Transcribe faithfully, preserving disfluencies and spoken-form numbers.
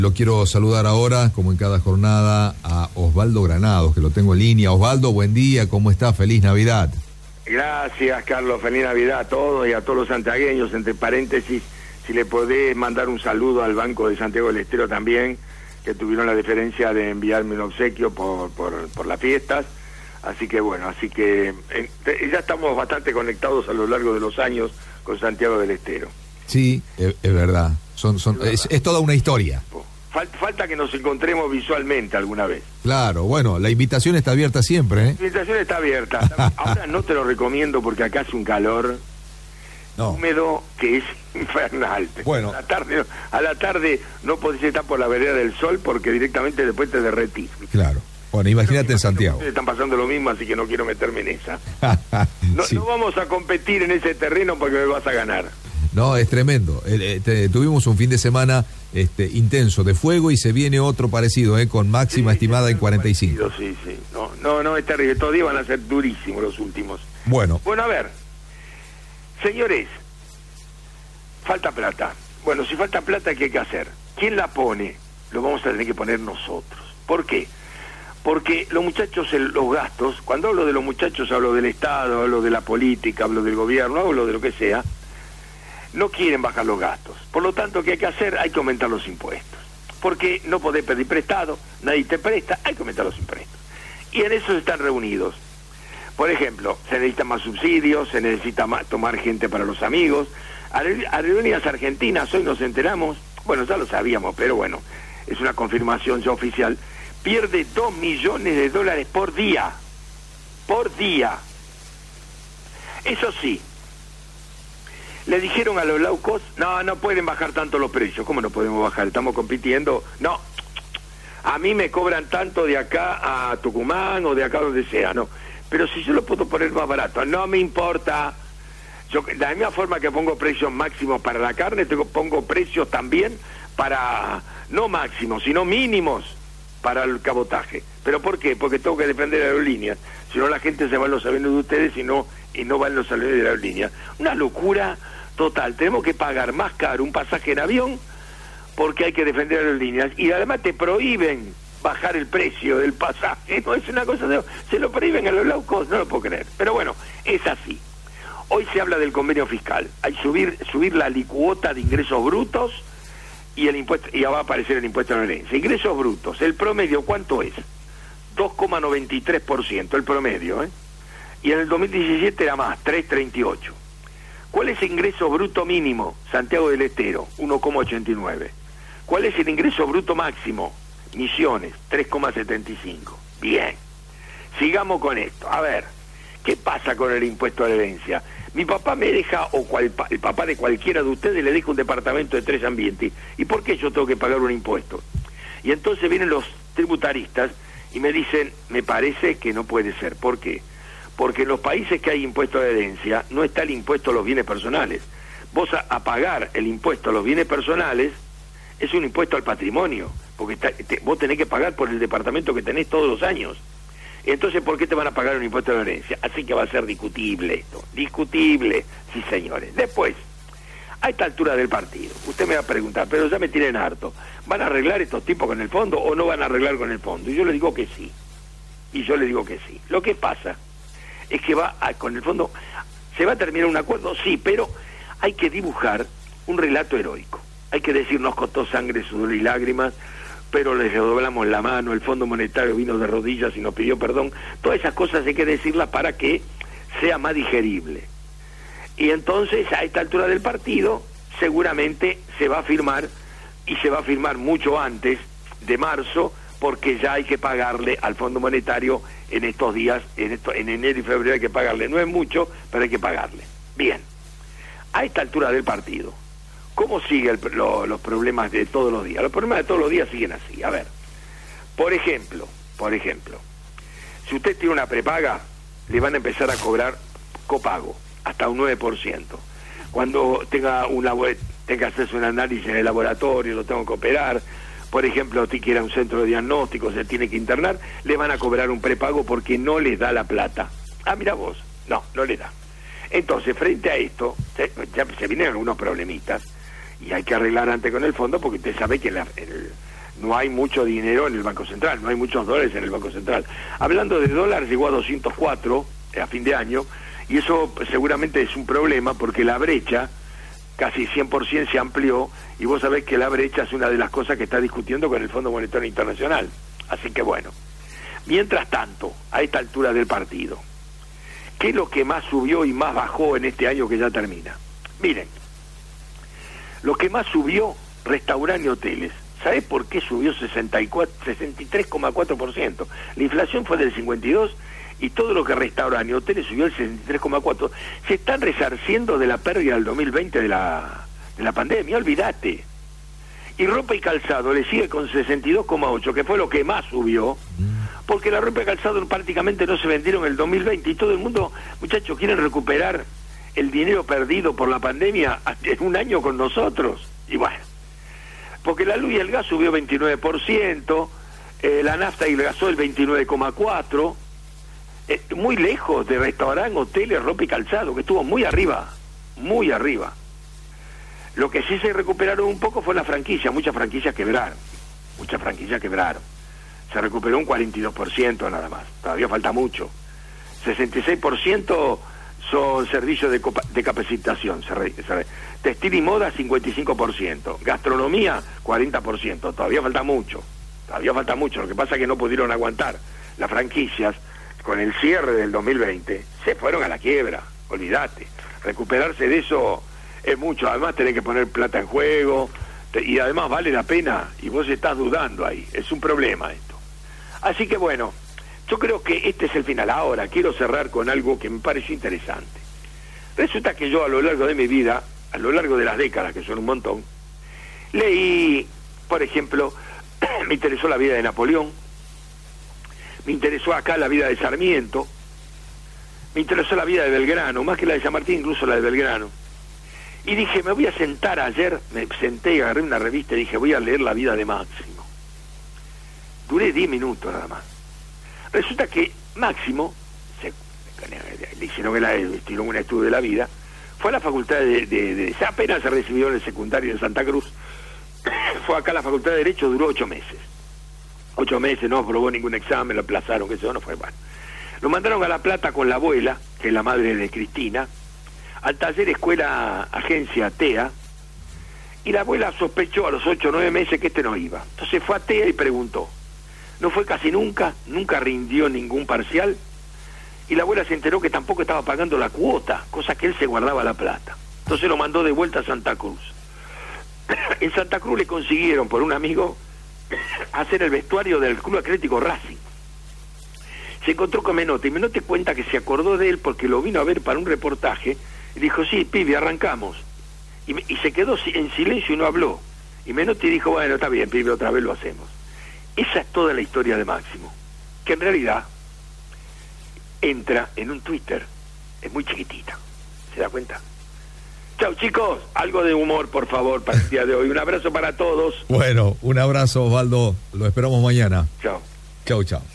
Lo quiero saludar ahora, como en cada jornada, a Osvaldo Granados, que lo tengo en línea. Osvaldo, buen día, ¿cómo está? Feliz Navidad. Gracias, Carlos, feliz Navidad a todos y a todos los santiagueños. Entre paréntesis, si le podés mandar un saludo al Banco de Santiago del Estero también, que tuvieron la deferencia de enviarme un obsequio por, por, por las fiestas. Así que bueno, así que eh, ya estamos bastante conectados a lo largo de los años con Santiago del Estero. Sí, es, es verdad. Son, son, es, es, es toda una historia. Falta que nos encontremos visualmente alguna vez. Claro, bueno, la invitación está abierta siempre, ¿eh? La invitación está abierta. Ahora no te lo recomiendo porque acá hace un calor no. húmedo que es infernal. Bueno. A la tarde, a la tarde no podés estar por la vereda del sol porque directamente después te derretís. Claro. Bueno, imagínate en Santiago. Están pasando lo mismo, así que no quiero meterme en esa. No, sí. no vamos a competir en ese terreno porque me vas a ganar. No, es tremendo. Eh, eh, tuvimos un fin de semana este, intenso de fuego y se viene otro parecido, eh, con máxima sí, estimada sí, en cuarenta y cinco. Sí, sí. No, no, no, es terrible. Estos días van a ser durísimos los últimos. Bueno. Bueno, a ver. Señores, falta plata. Bueno, si falta plata, ¿qué hay que hacer? ¿Quién la pone? Lo vamos a tener que poner nosotros. ¿Por qué? Porque los muchachos, los gastos, cuando hablo de los muchachos hablo del Estado, hablo de la política, hablo del gobierno, hablo de lo que sea, no quieren bajar los gastos. Por lo tanto, ¿qué hay que hacer? Hay que aumentar los impuestos. Porque no podés pedir prestado, nadie te presta, hay que aumentar los impuestos. Y en eso están reunidos. Por ejemplo, se necesitan más subsidios, se necesita más, tomar gente para los amigos. Aerolíneas Argentinas, hoy nos enteramos, bueno, ya lo sabíamos, pero bueno, es una confirmación ya oficial, pierde dos millones de dólares por día. Por día. Eso sí, le dijeron a los low cost, no, no pueden bajar tanto los precios. ¿Cómo no podemos bajar? Estamos compitiendo. No, a mí me cobran tanto de acá a Tucumán o de acá donde sea, no. Pero si yo lo puedo poner más barato, no me importa. Yo, de la misma forma que pongo precios máximos para la carne, tengo, pongo precios también para, no máximos, sino mínimos para el cabotaje. ¿Pero por qué? Porque tengo que depender de aerolíneas. Si no, la gente se va en los aviones de ustedes y no, y no va en los aviones de la aerolínea. Una locura total. Tenemos que pagar más caro un pasaje en avión porque hay que defender aerolíneas. Y además te prohíben bajar el precio del pasaje. No es una cosa de... Se lo prohíben a los low cost, no lo puedo creer. Pero bueno, es así. Hoy se habla del convenio fiscal. Hay que subir, subir la alicuota de ingresos brutos y el impuesto, y ya va a aparecer el impuesto a la herencia. Ingresos brutos, el promedio, ¿cuánto es? dos coma noventa y tres por ciento, el promedio, ¿eh? Y en el dos mil diecisiete era más, tres coma treinta y ocho. ¿Cuál es el ingreso bruto mínimo? Santiago del Estero, uno coma ochenta y nueve. ¿Cuál es el ingreso bruto máximo? Misiones, tres coma setenta y cinco. Bien, sigamos con esto. A ver, ¿qué pasa con el impuesto a la herencia? Mi papá me deja, o cual, el papá de cualquiera de ustedes le deja un departamento de tres ambientes. ¿Y por qué yo tengo que pagar un impuesto? Y entonces vienen los tributaristas y me dicen, me parece que no puede ser. ¿Por qué? Porque en los países que hay impuesto a la herencia no está el impuesto a los bienes personales. Vos a, a pagar el impuesto a los bienes personales es un impuesto al patrimonio, porque está, te, vos tenés que pagar por el departamento que tenés todos los años. Entonces, ¿por qué te van a pagar un impuesto a la herencia? Así que va a ser discutible esto. Discutible, sí señores. Después, a esta altura del partido, usted me va a preguntar, pero ya me tienen harto, ¿van a arreglar estos tipos con el fondo o no van a arreglar con el fondo? Y yo le digo que sí. Y yo le digo que sí. Lo que pasa es que va a, con el fondo, ¿se va a terminar un acuerdo? Sí, pero hay que dibujar un relato heroico. Hay que decir, nos costó sangre, sudor y lágrimas, pero les doblamos la mano, el Fondo Monetario vino de rodillas y nos pidió perdón. Todas esas cosas hay que decirlas para que sea más digerible. Y entonces, a esta altura del partido, seguramente se va a firmar, y se va a firmar mucho antes de marzo, porque ya hay que pagarle al Fondo Monetario en estos días, en, esto, en enero y febrero hay que pagarle. No es mucho, pero hay que pagarle. Bien, a esta altura del partido, ¿cómo siguen lo, los problemas de todos los días? Los problemas de todos los días siguen así. A ver, por ejemplo, por ejemplo, si usted tiene una prepaga, le van a empezar a cobrar copago, hasta un nueve por ciento. Cuando tenga, una, tenga acceso a un análisis en el laboratorio, lo tengo que operar, por ejemplo, usted quiere un centro de diagnóstico, se tiene que internar, le van a cobrar un prepago porque no les da la plata. Ah, mira vos, no, no le da. Entonces, frente a esto, se, ya se vienen algunos problemitas, y hay que arreglar antes con el fondo, porque usted sabe que la, el, no hay mucho dinero en el Banco Central, no hay muchos dólares en el Banco Central. Hablando de dólares, llegó a doscientos cuatro a fin de año, y eso seguramente es un problema porque la brecha casi cien por ciento se amplió, y vos sabés que la brecha es una de las cosas que está discutiendo con el Fondo Monetario Internacional. Así que bueno, mientras tanto, a esta altura del partido, ¿qué es lo que más subió y más bajó en este año que ya termina? Miren, lo que más subió, restaurantes y hoteles. ¿Sabés por qué subió sesenta y tres coma cuatro por ciento? La inflación fue del cincuenta y dos por ciento y todo lo que restaurantes y hoteles subió el sesenta y tres coma cuatro por ciento. Se están resarciendo de la pérdida del dos mil veinte de la, de la pandemia, olvídate. Y ropa y calzado le sigue con sesenta y dos coma ocho por ciento, que fue lo que más subió, porque la ropa y calzado prácticamente no se vendieron en el dos mil veinte y todo el mundo, muchachos, quieren recuperar el dinero perdido por la pandemia en un año con nosotros. Y bueno, porque la luz y el gas subió veintinueve por ciento, eh, la nafta y el gasoil veintinueve coma cuatro por ciento, eh, muy lejos de restaurantes, hoteles, ropa y calzado, que estuvo muy arriba, muy arriba. Lo que sí se recuperaron un poco fue la franquicia, muchas franquicias quebraron, muchas franquicias quebraron. Se recuperó un cuarenta y dos por ciento nada más, todavía falta mucho. sesenta y seis por ciento son servicios de, copa, de capacitación, se re, se re. Textil y moda cincuenta y cinco por ciento, gastronomía cuarenta por ciento, todavía falta mucho, todavía falta mucho. Lo que pasa es que no pudieron aguantar. Las franquicias, con el cierre del dos mil veinte, se fueron a la quiebra, olvídate. Recuperarse de eso es mucho, además tenés que poner plata en juego, te, y además vale la pena, y vos estás dudando ahí, es un problema esto. Así que bueno, yo creo que este es el final. Ahora, quiero cerrar con algo que me pareció interesante. Resulta que yo a lo largo de mi vida, a lo largo de las décadas, que son un montón, leí, por ejemplo, me interesó la vida de Napoleón, me interesó acá la vida de Sarmiento, me interesó la vida de Belgrano, más que la de San Martín, incluso la de Belgrano. Y dije, me voy a sentar ayer, me senté y agarré una revista y dije, voy a leer la vida de Máximo. Duré diez minutos nada más. Resulta que Máximo, se, le hicieron, el, hicieron un estudio de la vida, fue a la facultad de, de, de, de apenas se recibió en el secundario de Santa Cruz, fue acá a la facultad de Derecho, duró ocho meses. Ocho meses, no aprobó ningún examen, lo aplazaron, que eso no fue bueno. Lo mandaron a La Plata con la abuela, que es la madre de Cristina, al taller escuela agencia T E A, y la abuela sospechó a los ocho o nueve meses que este no iba. Entonces fue a T E A y preguntó. No fue casi nunca, nunca rindió ningún parcial, y la abuela se enteró que tampoco estaba pagando la cuota, cosa que él se guardaba la plata. Entonces lo mandó de vuelta a Santa Cruz. En Santa Cruz le consiguieron, por un amigo, hacer el vestuario del Club Atlético Racing. Se encontró con Menotti, y Menotti cuenta que se acordó de él porque lo vino a ver para un reportaje, y dijo, sí, pibe, arrancamos. Y, y se quedó en silencio y no habló. Y Menotti dijo, bueno, está bien, pibe, otra vez lo hacemos. Esa es toda la historia de Máximo, que en realidad entra en un Twitter, es muy chiquitita, ¿se da cuenta? Chau chicos, algo de humor por favor para el día de hoy, un abrazo para todos. Bueno, un abrazo Osvaldo, lo esperamos mañana. Chao. Chau, chau.